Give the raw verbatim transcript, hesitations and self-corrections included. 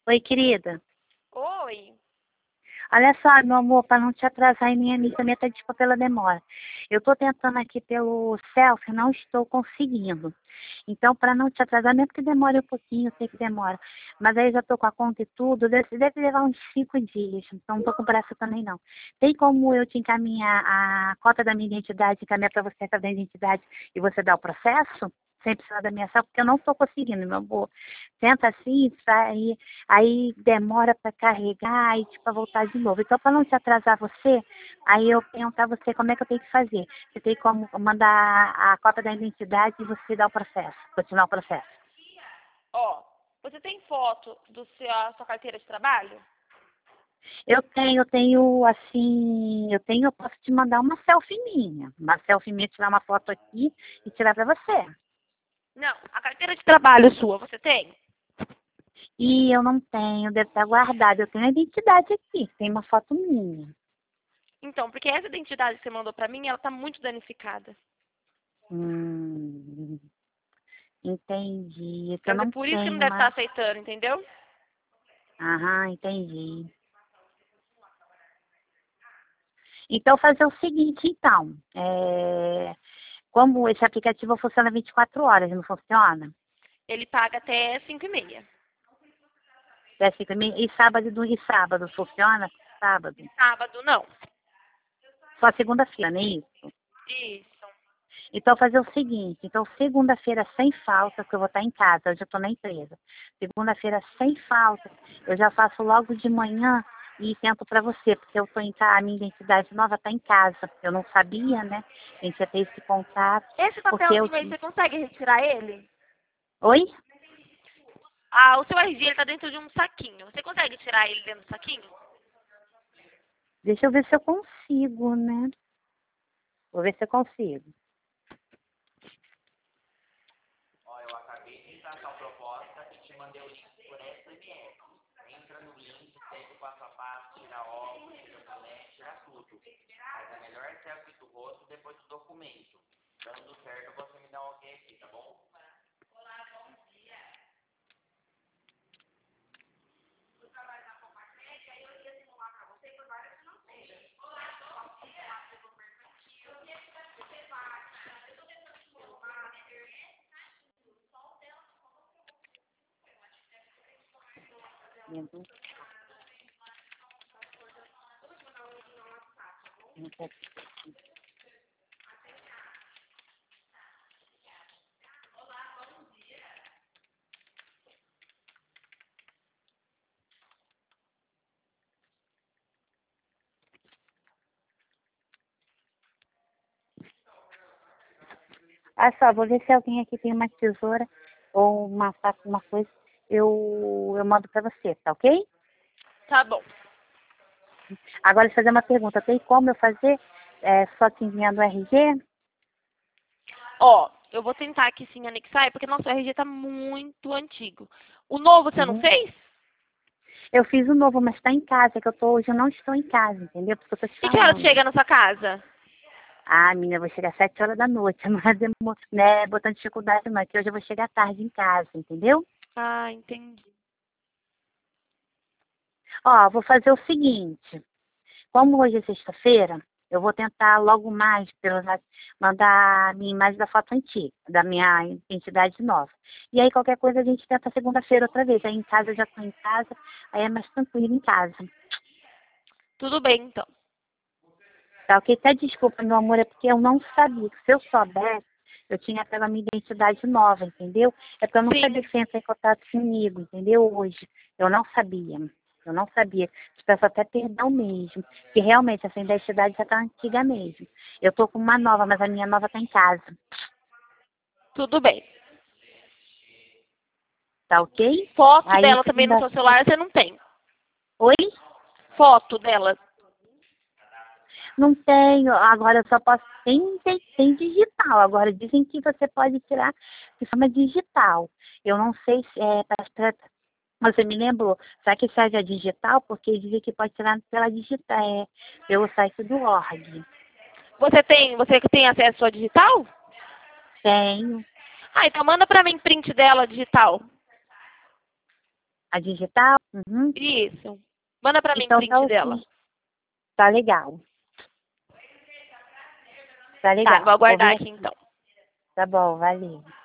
Oi, querida. Oi. Olha só, meu amor, para não te atrasar em minha amiga, também tá desculpa pela demora. Eu estou tentando aqui pelo selfie, não estou conseguindo. Então, para não te atrasar, mesmo que demore um pouquinho, eu sei que demora. Mas aí já estou com a conta e tudo, deve, deve levar uns cinco dias. Então, não estou com pressa também, não. Tem como eu te encaminhar a cópia da minha identidade, encaminhar para você a da identidade e você dar o processo? Sem precisar da minha selfie, porque eu não estou conseguindo, meu amor. Tenta assim, sai, aí demora para carregar e tipo, para voltar de novo. Então, para não te atrasar você, aí eu perguntar a você como é que eu tenho que fazer. Você tem como mandar a cópia da identidade e você dar o processo, continuar o processo. Ó, você tem foto do seu, a sua carteira de trabalho? Eu tenho, eu tenho assim, eu tenho, eu posso te mandar uma selfie minha. Uma selfie minha, tirar uma foto aqui e tirar para você. Não, a carteira de trabalho sua, você tem? E eu não tenho, deve estar guardado. Eu tenho a identidade aqui, tem uma foto minha. Então, porque essa identidade que você mandou pra mim, ela tá muito danificada. Hum, entendi. Que eu Quer dizer, não por isso que não tenho deve estar uma. aceitando, entendeu? Aham, entendi. Então, fazer o seguinte, então. É, como esse aplicativo funciona vinte e quatro horas, não funciona? Ele paga até cinco e meia. É assim também. E sábado e do- e sábado funciona? Sábado. Sábado, não. Só segunda-feira, não é isso? Isso. Então, fazer o seguinte. Então, segunda-feira sem falta, porque eu vou estar em casa, hoje eu estou na empresa. Segunda-feira sem falta, eu já faço logo de manhã e tento para você, porque eu estou em casa, a minha identidade nova está em casa. Eu não sabia, né? A gente ia ter esse contato, Esse porque eu... papelzinho aí, você consegue retirar ele? Oi? Ah, o seu R G ele tá dentro de um saquinho. Você consegue tirar ele dentro do saquinho? Deixa eu ver se eu consigo, né? Vou ver se eu consigo. Ó, eu acabei de entrar com a proposta e te mandei o link por S M S. Entra no link, segue o passo a passo, tira óculos, tira boné, tira tudo. Faz a melhor selfie do rosto depois do documento. Dando certo, você me dá um ok aqui, tá bom? Ah, só, vou ver se alguém aqui tem uma tesoura ou uma faca, uma coisa. Eu, eu mando pra você, tá ok? Tá bom. Agora, deixa eu fazer uma pergunta. Tem como eu fazer é, só te enviando o R G? Ó, eu vou tentar aqui sim anexar, porque nosso R G tá muito antigo. O novo você não Uhum. fez? Eu fiz o novo, mas tá em casa, que eu tô hoje, eu não estou em casa, entendeu? Porque eu tô te E que hora falando. chega na sua casa? Ah, menina, eu vou chegar às sete horas da noite, mas demor- né, botando dificuldade, mas que hoje eu vou chegar tarde em casa, entendeu? Ah, entendi. Ó, vou fazer o seguinte. Como hoje é sexta-feira, eu vou tentar logo mais pelo, mandar a minha imagem da foto antiga, da minha identidade nova. E aí qualquer coisa a gente tenta segunda-feira outra vez. Aí em casa eu já estou em casa, aí é mais tranquilo em casa. Tudo bem, então. Tá ok? Até desculpa, meu amor, é porque eu não sabia. Se eu soubesse, eu tinha pego a minha identidade nova, entendeu? É porque eu não sabia Sim, que você ia entrar em contato comigo, entendeu? Hoje. Eu não sabia. Eu não sabia. Te peço até perdão mesmo. Que realmente essa identidade já tá antiga mesmo. Eu tô com uma nova, mas a minha nova tá em casa. tudo bem. Tá ok? Foto Aí dela também no segunda. seu celular você não tem. Oi? Foto dela. Não tenho. Agora eu só posso. Tem, tem, tem digital. Agora dizem que você pode tirar de forma digital. Eu não sei se é para. Você me lembrou, será que serve a digital? Porque dizem que pode tirar pela digital, é, pelo site do org. Você tem, você que tem acesso à digital? Tenho. Ah, então manda pra mim print dela digital. A digital? Uhum. Isso. Manda pra mim o Então print tá ok. dela. Tá legal. Tá legal. Tá, vou aguardar ver aqui então. Tá bom, valeu.